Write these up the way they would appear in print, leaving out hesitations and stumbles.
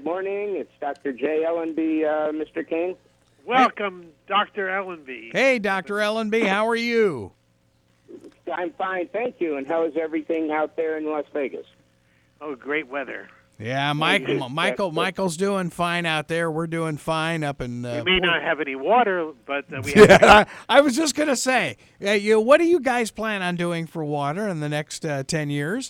good morning. It's Dr. J. Ellenby, Mr. King. Welcome, Dr. Ellenby. Hey, Dr. Ellenby, how are you? I'm fine, thank you. And how is everything out there in Las Vegas? Oh, great weather. Yeah, Michael's doing fine out there. We're doing fine up in. We may not have any water, but we have. I was just gonna say, what do you guys plan on doing for water in the next 10 years?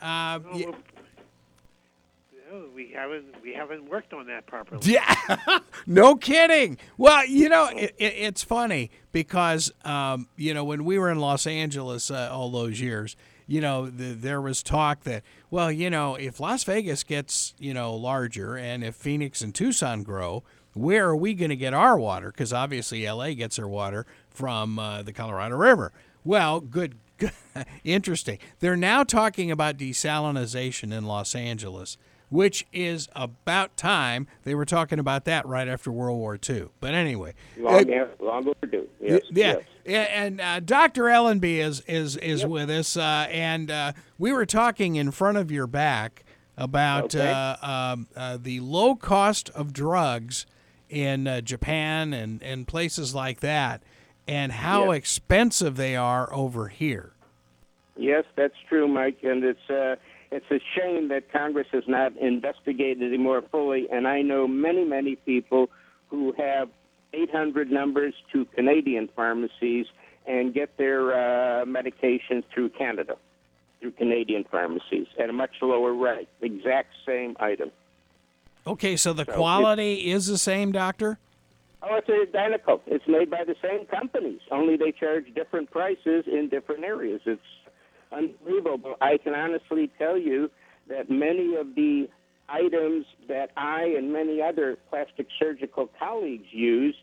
We haven't worked on that properly. Yeah, no kidding. Well, it's funny because when we were in Los Angeles all those years, there was talk that, well, if Las Vegas gets, larger and if Phoenix and Tucson grow, where are we going to get our water? Because obviously LA gets their water from the Colorado River. Well, good, interesting. They're now talking about desalination in Los Angeles, which is about time. They were talking about that right after World War II. But anyway. Long overdue. Yes. Yeah. Yes. And Dr. Ellenby is with us, and we were talking in front of your back about the low cost of drugs in Japan and places like that, and how expensive they are over here. Yes, that's true, Mike, and it's a shame that Congress has not investigated it more fully, and I know many, many people who have 800 numbers to Canadian pharmacies and get their medications through Canada, through Canadian pharmacies at a much lower rate, exact same item. Okay, so the quality is the same, Doctor? Oh, it's identical. It's made by the same companies, only they charge different prices in different areas. It's unbelievable. I can honestly tell you that many of the items that I and many other plastic surgical colleagues use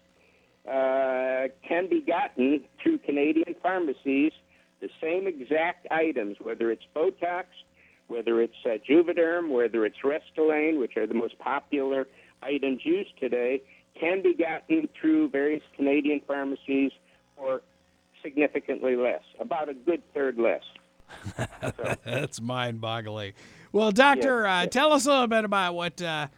can be gotten through Canadian pharmacies, the same exact items, whether it's Botox, whether it's Juvederm, whether it's Restylane, which are the most popular items used today, can be gotten through various Canadian pharmacies for significantly less, about a good third less. That's mind-boggling. Well, Doctor, tell us a little bit about what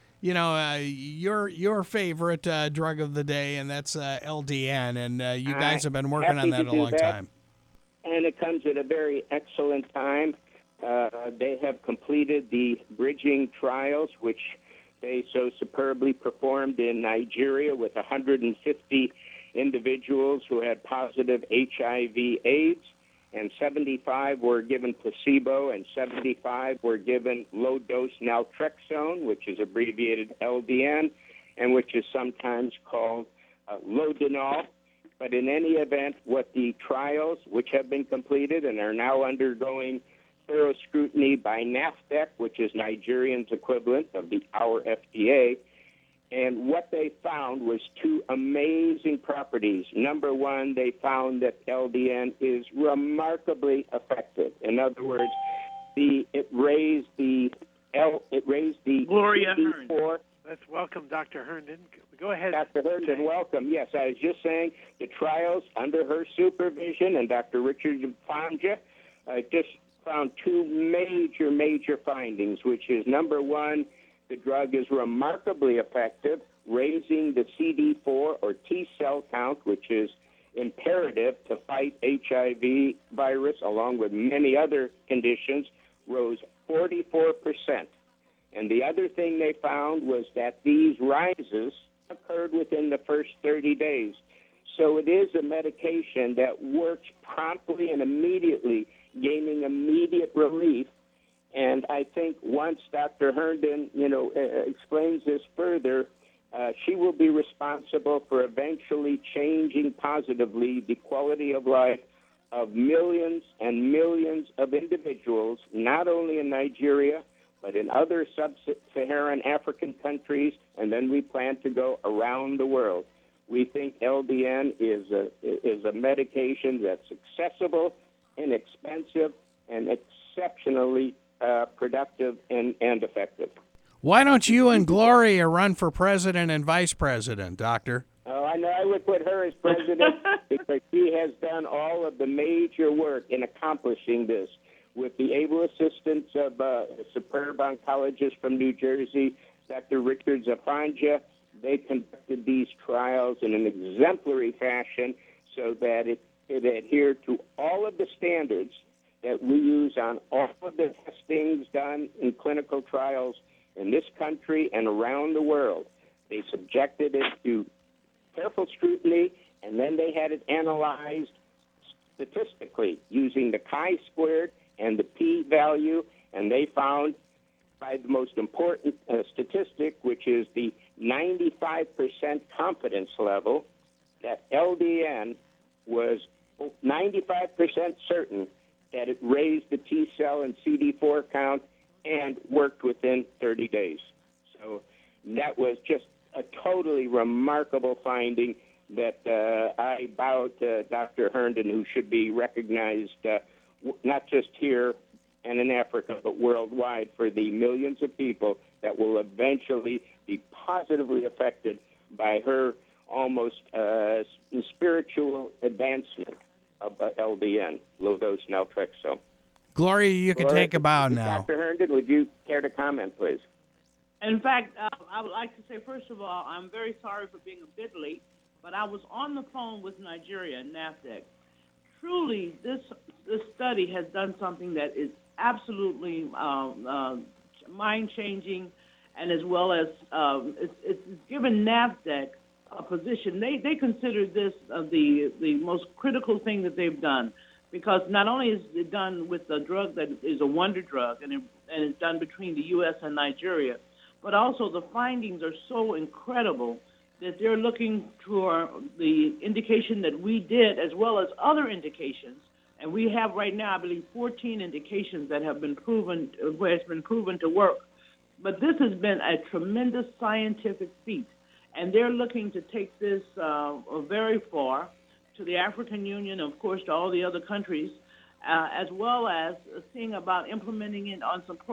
your favorite drug of the day, and that's LDN. And you guys have been working on that a long time. And it comes at a very excellent time. They have completed the bridging trials, which they so superbly performed in Nigeria with 150 individuals who had positive HIV/AIDS. And 75 were given placebo, and 75 were given low-dose naltrexone, which is abbreviated LDN, and which is sometimes called Lodinol. But in any event, what the trials, which have been completed and are now undergoing thorough scrutiny by NAFDAC, which is Nigerian's equivalent of our FDA, and what they found was two amazing properties. Number one, they found that LDN is remarkably effective. In other words, it raised the Gloria CD4. Herndon. Let's welcome Dr. Herndon. Go ahead. Dr. Herndon, welcome. Yes, I was just saying the trials under her supervision and Dr. Richard Fanja just found two major findings, which is, number one, the drug is remarkably effective, raising the CD4 or T cell count, which is imperative to fight HIV virus, along with many other conditions, rose 44%. And the other thing they found was that these rises occurred within the first 30 days. So it is a medication that works promptly and immediately, gaining immediate relief. And I think once Dr. Herndon, explains this further, she will be responsible for eventually changing positively the quality of life of millions and millions of individuals, not only in Nigeria, but in other sub-Saharan African countries, and then we plan to go around the world. We think LDN is a medication that's accessible, inexpensive, and exceptionally productive and effective. Why don't you and Gloria run for president and vice president, Doctor? Oh, I know I would put her as president because she has done all of the major work in accomplishing this with the able assistance of a superb oncologist from New Jersey, Dr. Richard Zafanja. They conducted these trials in an exemplary fashion so that it adhered to all of the standards that we use on all of the testings done in clinical trials in this country and around the world. They subjected it to careful scrutiny, and then they had it analyzed statistically using the chi-squared and the p-value, and they found by the most important statistic, which is the 95% confidence level, that LDN was 95% certain that it raised the T cell and CD4 count and worked within 30 days. So that was just a totally remarkable finding that I bow to Dr. Herndon, who should be recognized not just here and in Africa, but worldwide for the millions of people that will eventually be positively affected by her almost spiritual advancement of LDN, low-dose naltrexone. Gloria, you can take a bow now. Dr. Herndon, would you care to comment, please? In fact, I would like to say, first of all, I'm very sorry for being a bit late, but I was on the phone with Nigeria and NAFDAC. Truly, this study has done something that is absolutely mind-changing, and as well as it's given NAFDAC a position. They consider this the most critical thing that they've done, because not only is it done with a drug that is a wonder drug, and it's done between the U.S. and Nigeria, but also the findings are so incredible that they're looking for the indication that we did, as well as other indications. And we have right now, I believe, 14 indications that have been proven, where it's been proven to work. But this has been a tremendous scientific feat, and they're looking to take this very far to the African Union, of course, to all the other countries, as well as seeing about implementing it on some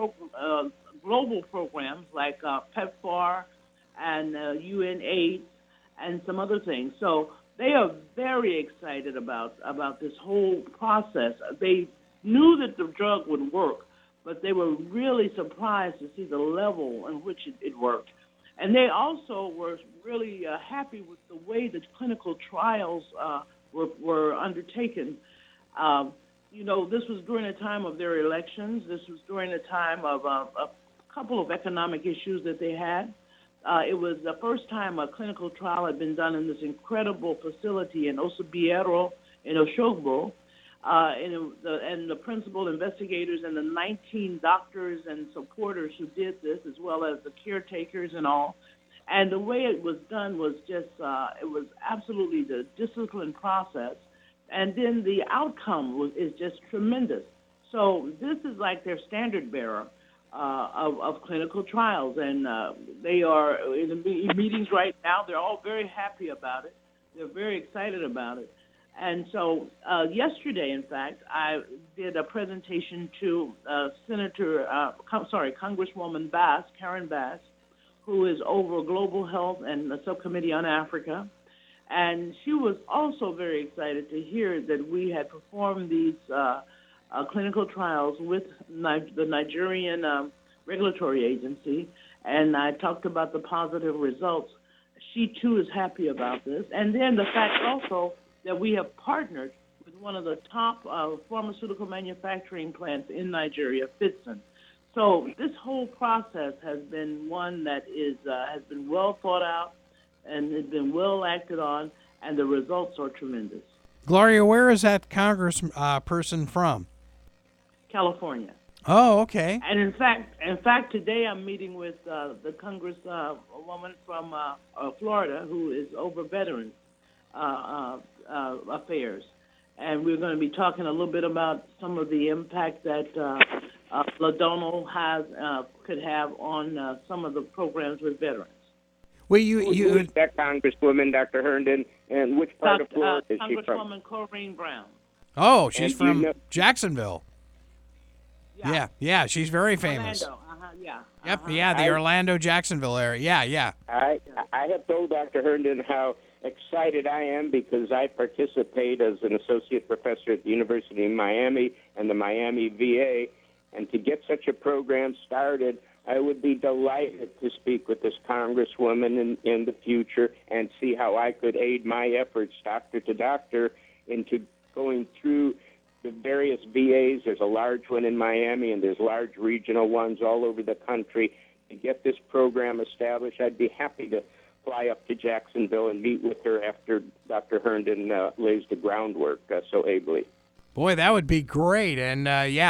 global programs like PEPFAR and UNAIDS and some other things. So they are very excited about this whole process. They knew that the drug would work, but they were really surprised to see the level in which it worked. And they also were really happy with the way the clinical trials were undertaken. You know, this was during a time of their elections. This was during a time of a couple of economic issues that they had. It was the first time a clinical trial had been done in this incredible facility in Osabiero in Oshogbo. And the principal investigators and the 19 doctors and supporters who did this, as well as the caretakers and all. And the way it was done was just, it was absolutely the disciplined process. And then the outcome is just tremendous. So this is like their standard bearer of clinical trials. And they are in the meetings right now. They're all very happy about it. They're very excited about it. And so yesterday, in fact, I did a presentation to Congresswoman Bass, Karen Bass, who is over global health and the subcommittee on Africa. And she was also very excited to hear that we had performed these clinical trials with the Nigerian regulatory agency, and I talked about the positive results. She, too, is happy about this. And then the fact also that we have partnered with one of the top pharmaceutical manufacturing plants in Nigeria, Fitson. So this whole process has been one that has been well thought out and has been well acted on, and the results are tremendous. Gloria, where is that Congress person from? California. Oh, okay. And in fact, today I'm meeting with the Congress woman from Florida who is over veterans affairs, and we're going to be talking a little bit about some of the impact that LaDono could have on some of the programs with veterans. Well, Who is that Congresswoman, Dr. Herndon, and which part of Florida is she from? Congresswoman Corrine Brown. Oh, she's And from Jacksonville. Yeah, she's very famous. Orlando. Yeah. Yep, the Orlando, Jacksonville area. Yeah. I have told Dr. Herndon how excited I am because I participate as an associate professor at the University of Miami and the Miami VA, and to get such a program started I would be delighted to speak with this congresswoman in the future and see how I could aid my efforts, doctor to doctor, into going through the various VAs. There's a large one in Miami, and there's large regional ones all over the country. To get this program established, I'd be happy to fly up to Jacksonville and meet with her after Dr. Herndon lays the groundwork so ably. Boy, that would be great. And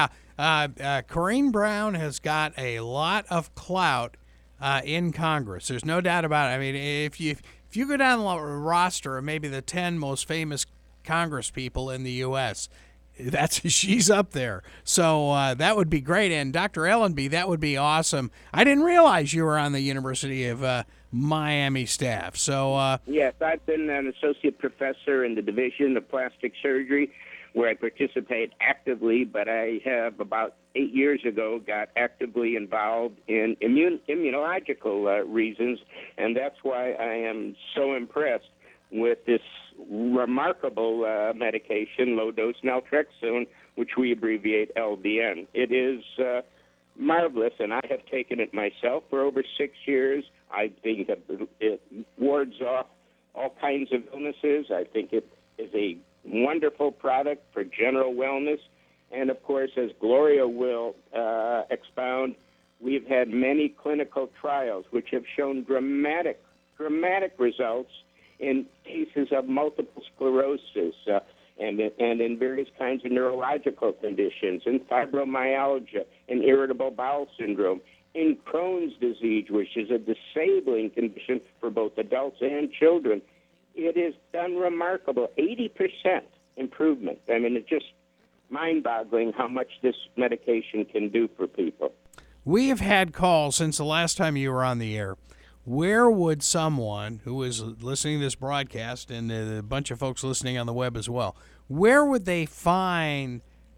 Corrine Brown has got a lot of clout in Congress. There's no doubt about it. I mean, if you go down the roster of maybe the 10 most famous Congress people in the U.S., she's up there. So that would be great. And Dr. Ellenby, that would be awesome. I didn't realize you were on the University of Miami staff. So yes, I've been an associate professor in the Division of Plastic Surgery, where I participate actively, but I have about 8 years ago got actively involved in immunological reasons, and that's why I am so impressed with this remarkable medication, low-dose naltrexone, which we abbreviate LDN. It is marvelous, and I have taken it myself for over 6 years. I think it wards off all kinds of illnesses. I think it is a wonderful product for general wellness. And, of course, as Gloria will expound, we've had many clinical trials which have shown dramatic results in cases of multiple sclerosis and in various kinds of neurological conditions, in fibromyalgia, in irritable bowel syndrome, in Crohn's disease, which is a disabling condition for both adults and children. It is done remarkable, 80% improvement. I mean, it's just mind-boggling how much this medication can do for people. we have had calls since the last time you were on the air. Where would someone who is listening to this broadcast, and a bunch of folks listening on the web as well, where would they find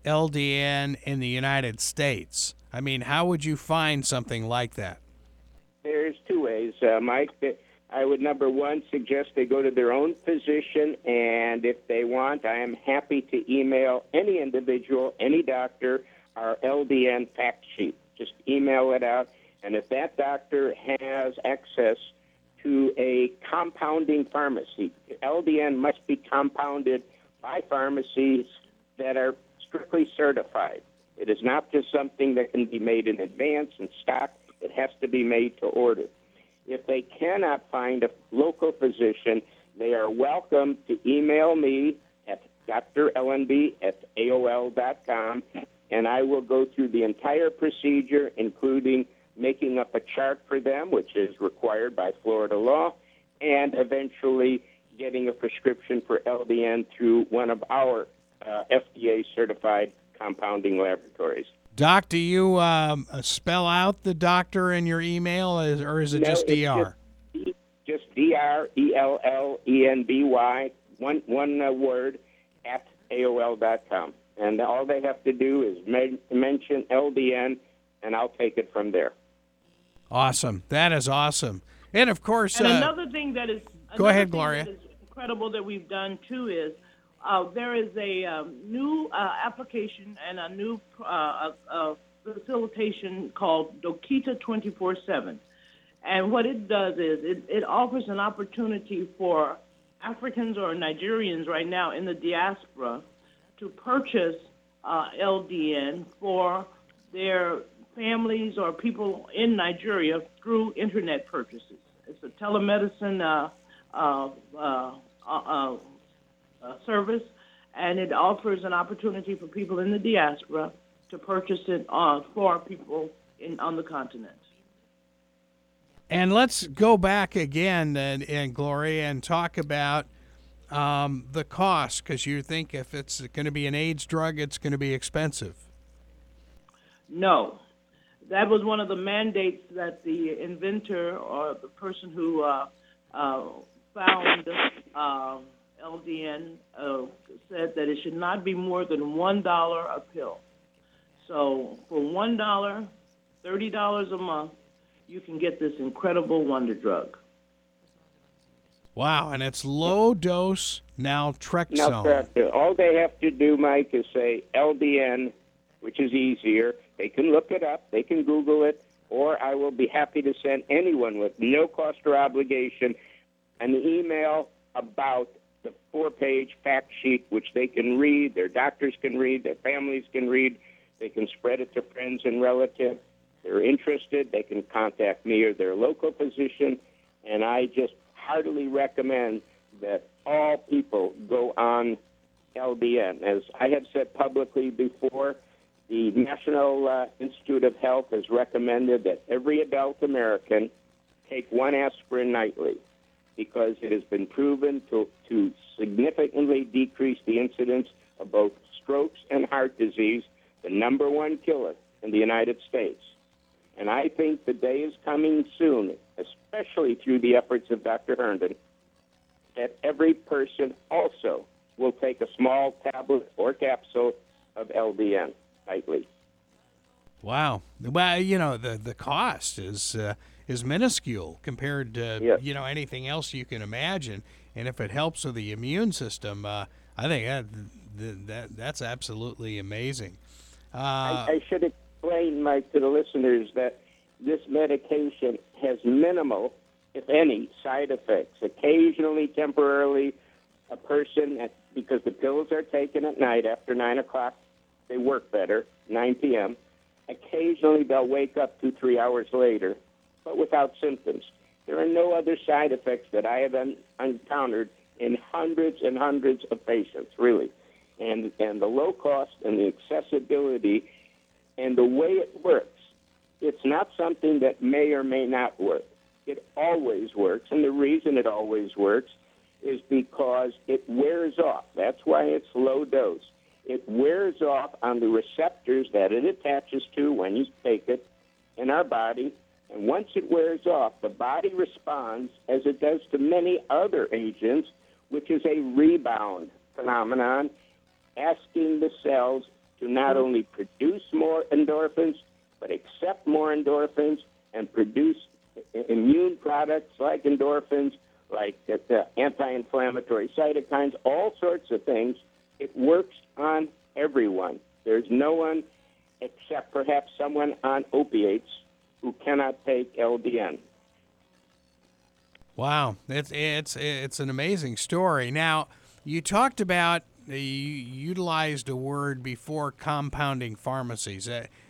LDN in the United States? I mean, how would you find something like that? There's two ways, Mike. I would, number one, suggest they go to their own physician, and if they want, I am happy to email any individual, any doctor, our LDN fact sheet. Just email it out, and if that doctor has access to a compounding pharmacy, LDN must be compounded by pharmacies that are strictly certified. It is not just something that can be made in advance and stocked. It has to be made to order. If they cannot find a local physician, they are welcome to email me at drlnb@aol.com, and I will go through the entire procedure, including making up a chart for them, which is required by Florida law, and eventually getting a prescription for LDN through one of our FDA-certified compounding laboratories. Doc, do you spell out the doctor in your email, or is it just DR? Just DRELLENBY, one word, at AOL.com. And all they have to do is mention LDN, and I'll take it from there. Awesome. That is awesome. And, of course... And another thing that is... Go ahead, Gloria. That is incredible that we've done, too, is there is a new application and a new facilitation called Dokita 24/7. And what it does is it offers an opportunity for Africans or Nigerians right now in the diaspora to purchase LDN for their families or people in Nigeria through Internet purchases. It's a telemedicine service, and it offers an opportunity for people in the diaspora to purchase it for people on the continent. And let's go back again, and Gloria, and talk about the cost, because you think if it's going to be an AIDS drug, it's going to be expensive. No. That was one of the mandates that the inventor or the person who found LDN said that it should not be more than $1 a pill. So for $1, $30 a month, you can get this incredible wonder drug. Wow, and it's low-dose naltrexone. Naltrexone. All they have to do, Mike, is say LDN, which is easier. They can look it up. They can Google it. or I will be happy to send anyone with no cost or obligation an email about the 4-page fact sheet, which they can read, their doctors can read, their families can read. They can spread it to friends and relatives. If they're interested, they can contact me or their local physician, and I just heartily recommend that all people go on LBN. As I have said publicly before, the National Institute of Health has recommended that every adult American take 1 aspirin nightly because it has been proven to significantly decrease the incidence of both strokes and heart disease, the number 1 killer in the United States. And I think the day is coming soon, especially through the efforts of Dr. Herndon, that every person also will take a small tablet or capsule of LBN nightly. Wow. Well, the cost is minuscule compared to Yes. Anything else you can imagine, and if it helps with the immune system, I think that's absolutely amazing. I should explain, Mike, to the listeners that this medication has minimal, if any, side effects. Occasionally, temporarily, a person, because the pills are taken at night after 9 o'clock, they work better, 9 p.m. Occasionally, they'll wake up 2-3 hours later, but without symptoms. There are no other side effects that I have encountered in hundreds and hundreds of patients, really. And the low cost and the accessibility and the way it works, it's not something that may or may not work. It always works, and the reason it always works is because it wears off. That's why it's low dose. It wears off on the receptors that it attaches to when you take it in our body, and once it wears off, the body responds as it does to many other agents, which is a rebound phenomenon, asking the cells to not only produce more endorphins, but accept more endorphins and produce immune products like endorphins, like the anti-inflammatory cytokines, all sorts of things. It works on everyone. There's no one except perhaps someone on opiates who cannot take LBN. Wow, it's an amazing story. Now, you talked about you utilized a word before, compounding pharmacies.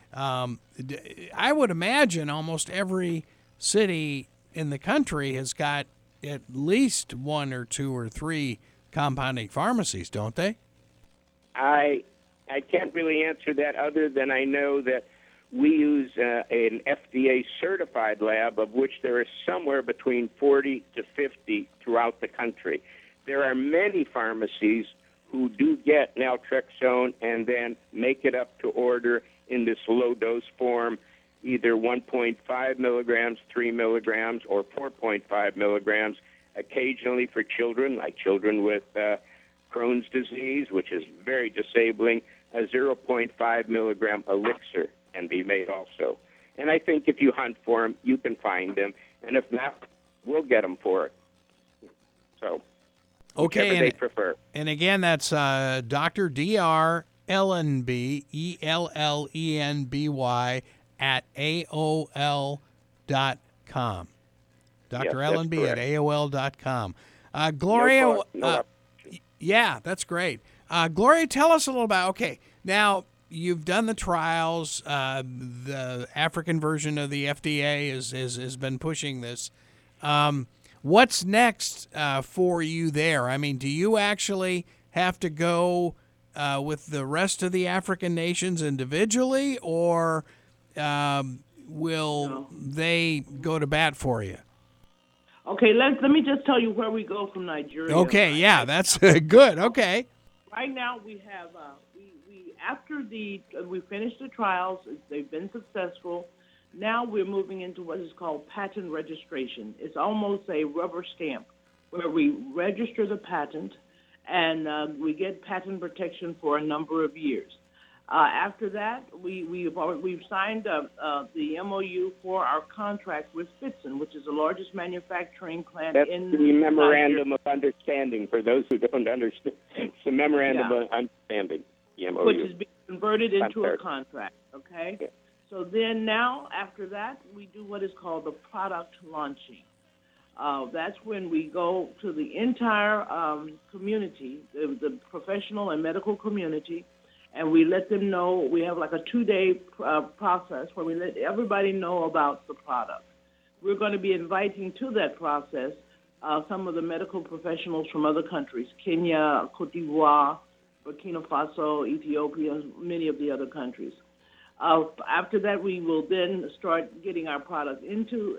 I would imagine almost every city in the country has got at least 1 or 2 or 3 compounding pharmacies, don't they? I can't really answer that other than I know that we use an FDA-certified lab, of which there are somewhere between 40 to 50 throughout the country. There are many pharmacies who do get naltrexone and then make it up to order in this low-dose form, either 1.5 milligrams, 3 milligrams, or 4.5 milligrams, occasionally for children, like children with Crohn's disease, which is very disabling. A 0.5 milligram elixir can be made also. And I think if you hunt for them, you can find them. And if not, we'll get them for it. So, okay, they prefer. And again, that's Dr. Dr. Ellenby, ELLENBY, at AOL.com. Dr. Yes, Ellenby at correct. AOL.com. Gloria, yeah, that's great. Gloria, tell us a little about, okay, now you've done the trials. The African version of the FDA has been pushing this. What's next for you there? I mean, do you actually have to go with the rest of the African nations individually, or will they go to bat for you? Okay, let me just tell you where we go from Nigeria. Okay, yeah, that's good. Okay. Right now we have we after we finished the trials, they've been successful. Now we're moving into what is called patent registration. It's almost a rubber stamp where we register the patent and we get patent protection for a number of years. After that, we've signed the MOU for our contract with Fitson, which is the largest manufacturing plant That's in the Memorandum of Understanding, for those who don't understand. It's the Memorandum of Understanding, the MOU. Which is being converted into a contract, okay? Yeah. So then now, after that, we do what is called the product launching. That's when we go to the entire community, the professional and medical community, and we let them know. We have like a 2-day process where we let everybody know about the product. We're going to be inviting to that process some of the medical professionals from other countries, Kenya, Cote d'Ivoire, Burkina Faso, Ethiopia, many of the other countries. After that, we will then start getting our product into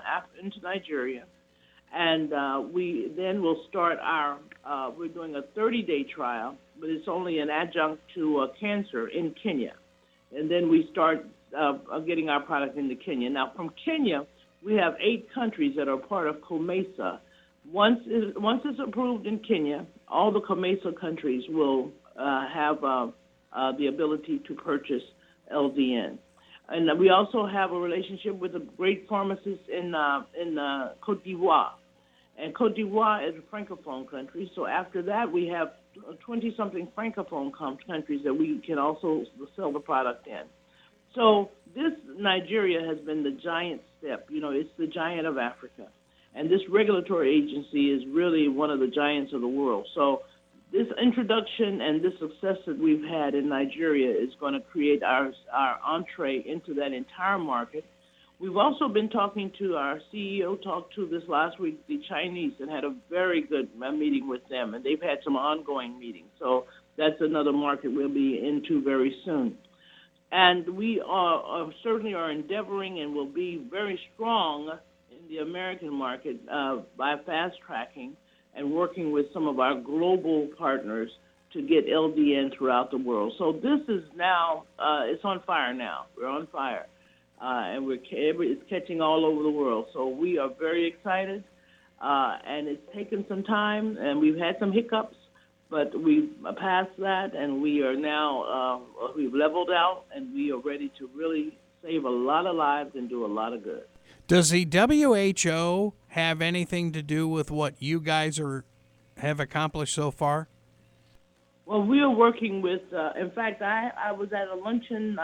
Nigeria, and we then will start we're doing a 30-day trial, but it's only an adjunct to cancer in Kenya. And then we start getting our product into Kenya. Now, from Kenya, we have 8 countries that are part of COMESA. Once it's approved in Kenya, all the COMESA countries will have the ability to purchase LDN. And we also have a relationship with a great pharmacist in Cote d'Ivoire. And Cote d'Ivoire is a Francophone country, so after that we have 20-something Francophone countries that we can also sell the product in. So this Nigeria has been the giant step. It's the giant of Africa. And this regulatory agency is really one of the giants of the world. So this introduction and this success that we've had in Nigeria is going to create our entree into that entire market. We've also been talking to our CEO, talked to this last week, the Chinese, and had a very good meeting with them. And they've had some ongoing meetings. So that's another market we'll be into very soon. And we certainly are endeavoring and will be very strong in the American market by fast-tracking and working with some of our global partners to get LDN throughout the world. So this is now, it's on fire now. We're on fire. And it's catching all over the world. So we are very excited, and it's taken some time, and we've had some hiccups, but we've passed that, and we are now, we've leveled out, and we are ready to really save a lot of lives and do a lot of good. Does the WHO have anything to do with what you guys have accomplished so far? Well, we are working with, in fact, I was at a luncheon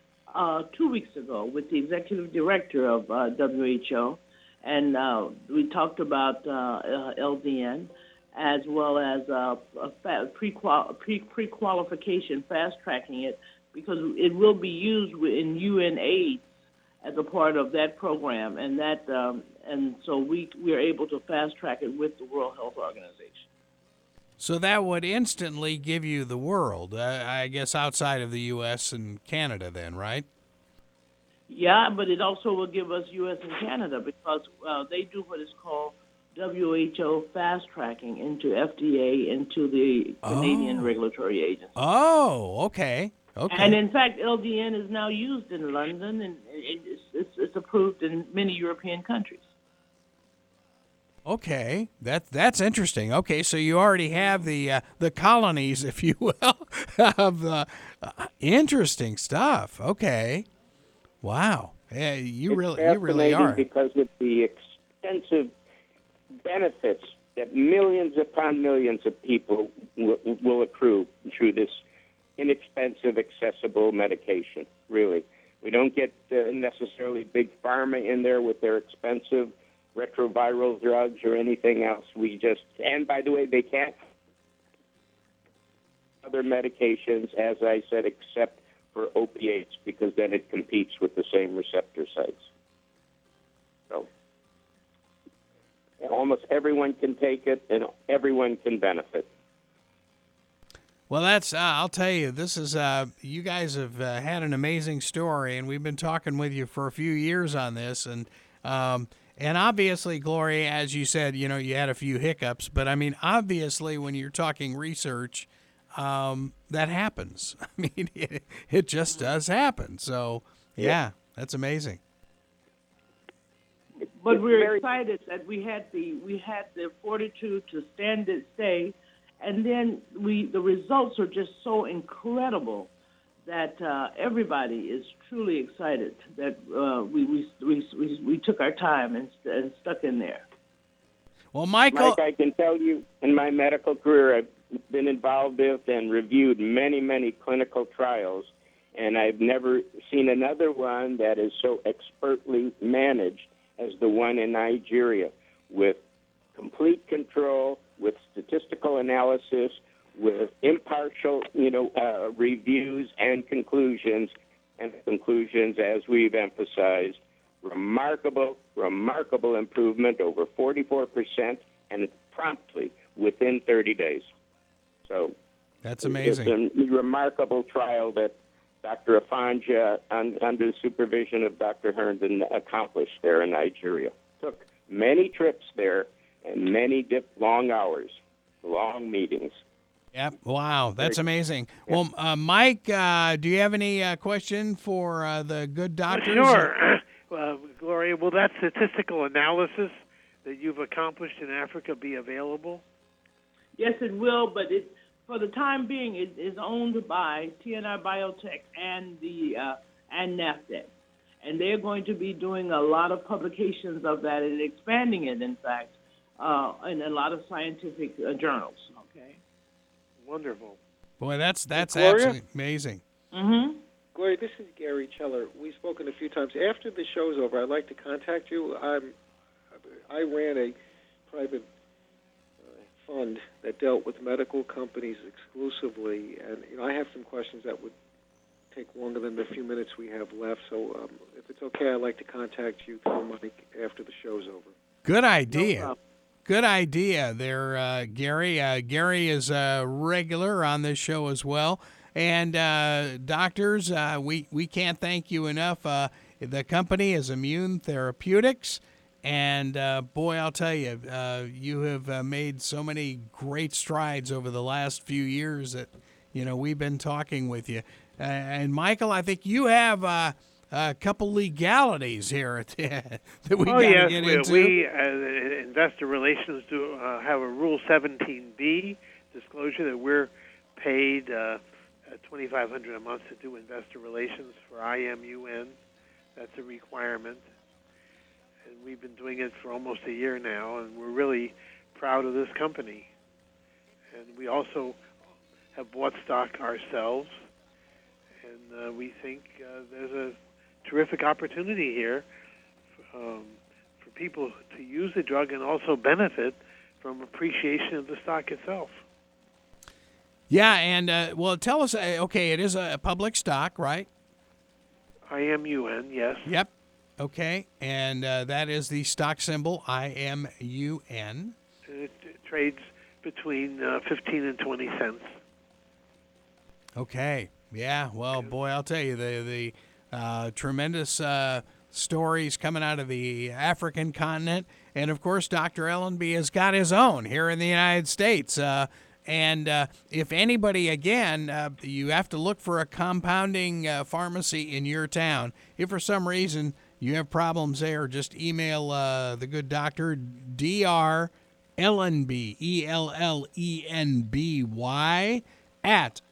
2 weeks ago with the executive director of WHO, and we talked about LDN as well as pre-qualification, fast-tracking it, because it will be used in UNAIDS as a part of that program, and so we are able to fast-track it with the World Health Organization. So that would instantly give you the world, I guess, outside of the U.S. and Canada then, right? Yeah, but it also will give us U.S. and Canada because they do what is called WHO fast-tracking into FDA, into the Canadian regulatory agency. Oh, okay. Okay. And in fact, LDN is now used in London, and it's approved in many European countries. Okay, that's interesting. Okay, so you already have the colonies, if you will, of interesting stuff. Okay, wow, yeah, you really are. Because of the extensive benefits that millions upon millions of people will accrue through this inexpensive, accessible medication. Really, we don't get necessarily big pharma in there with their expensive retroviral drugs or anything else. And by the way, they can't other medications, as I said, except for opiates, because then it competes with the same receptor sites. So almost everyone can take it, and everyone can benefit. Well, that's, I'll tell you, this is, you guys have had an amazing story, and we've been talking with you for a few years on this, and obviously, Gloria, as you said, you had a few hiccups, but I mean, obviously, when you're talking research, that happens. I mean, it just does happen. So, yeah, that's amazing. But we're excited that we had the fortitude to stand and stay, and then the results are just so incredible that everybody is truly excited that we took our time and stuck in there. Well, Michael, Mike, I can tell you, in my medical career, I've been involved with and reviewed many, many clinical trials, And I've never seen another one that is so expertly managed as the one in Nigeria, with complete control, with statistical analysis, with impartial, reviews and conclusions, as we've emphasized, remarkable improvement, over 44%, and promptly within 30 days. So That's amazing. It's a remarkable trial that Dr. Afanja, under the supervision of Dr. Herndon, accomplished there in Nigeria. Took many trips there and many long hours, long meetings. Yep. Wow. That's amazing. Well, Mike, do you have any question for the good doctors? Sure. Gloria, will that statistical analysis that you've accomplished in Africa be available? Yes, it will, but for the time being, it is owned by TNI Biotech and NAFDAC. And they're going to be doing a lot of publications of that and expanding it, in fact, in a lot of scientific journals. Okay. Wonderful. Boy, that's Gloria? absolutely amazing. Mm-hmm. Gloria, this is Gary Cheller. We've spoken a few times. After the show's over, I'd like to contact you. I ran a private fund that dealt with medical companies exclusively, and I have some questions that would take longer than the few minutes we have left. So if it's okay, I'd like to contact you through Mike after the show's over. Good idea. No Good idea there, Gary. Gary is a regular on this show as well. And doctors, we can't thank you enough. The company is Immune Therapeutics. And, boy, I'll tell you, you have made so many great strides over the last few years that, we've been talking with you. And, Michael, I think you have a couple legalities here that we got to get into. We investor relations do have a Rule 17B disclosure that we're paid $2,500 a month to do investor relations for IMUN. That's a requirement. And we've been doing it for almost a year now, and we're really proud of this company. And we also have bought stock ourselves, and we think there's a terrific opportunity here for people to use the drug and also benefit from appreciation of the stock itself. Yeah, and, well, tell us, okay, it is a public stock, right? IMUN, yes. Yep. Okay, and that is the stock symbol, IMUN. It trades between 15 and 20 cents. Okay, yeah, well, boy, I'll tell you, the tremendous stories coming out of the African continent, and, of course, Dr. Ellenby has got his own here in the United States. And if anybody, again, you have to look for a compounding pharmacy in your town. If for some reason you have problems there, just email the good doctor, Dr. Ellenby, ELLENBY, at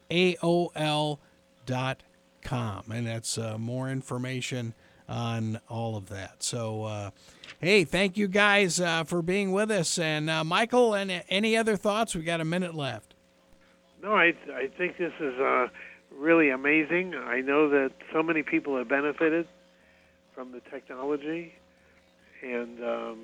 AOL.com. And that's more information on all of that. So, hey, thank you guys for being with us. And Michael, any other thoughts? We got a minute left. No, I think this is really amazing. I know that so many people have benefited from the technology, and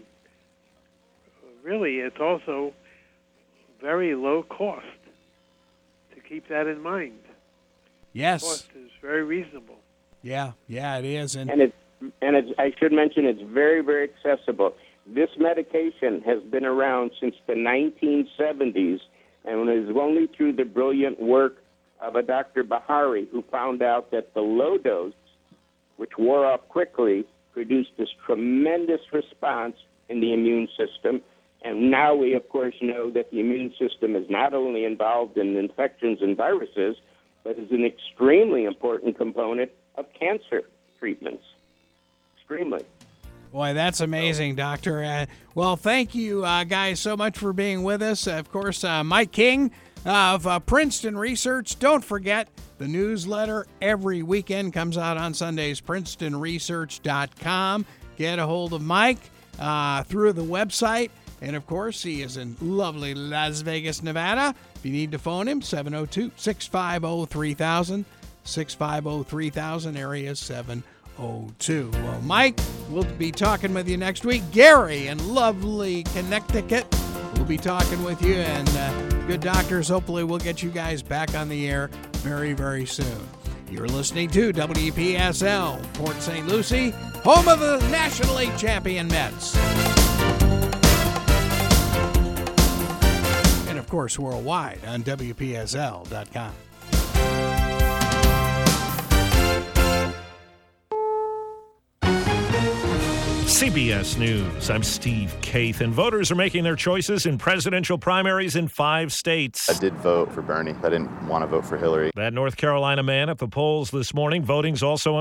really it's also very low cost, to keep that in mind. Yes. The cost is very reasonable. Yeah, it is. And I should mention it's very, very accessible. This medication has been around since the 1970s, and it was only through the brilliant work of a Dr. Bahari who found out that the low dose, which wore off quickly, produced this tremendous response in the immune system. And now we, of course, know that the immune system is not only involved in infections and viruses, but is an extremely important component of cancer treatments. Extremely. Boy, that's amazing, Doctor. Well, thank you guys so much for being with us. Of course, Mike King of Princeton Research. Don't forget, the newsletter every weekend comes out on Sundays, princetonresearch.com. Get a hold of Mike through the website. And, of course, he is in lovely Las Vegas, Nevada. If you need to phone him, 702-650-3000. 650-3000, area 702. Well, Mike, we'll be talking with you next week. Gary in lovely Connecticut, we'll be talking with you. And good doctors, hopefully we'll get you guys back on the air very, very soon. You're listening to WPSL, Port St. Lucie, home of the National League champion Mets. And, of course, worldwide on WPSL.com. CBS News. I'm Steve Kaith, and voters are making their choices in presidential primaries in 5 states. I did vote for Bernie. I didn't want to vote for Hillary. That North Carolina man at the polls this morning. Voting's also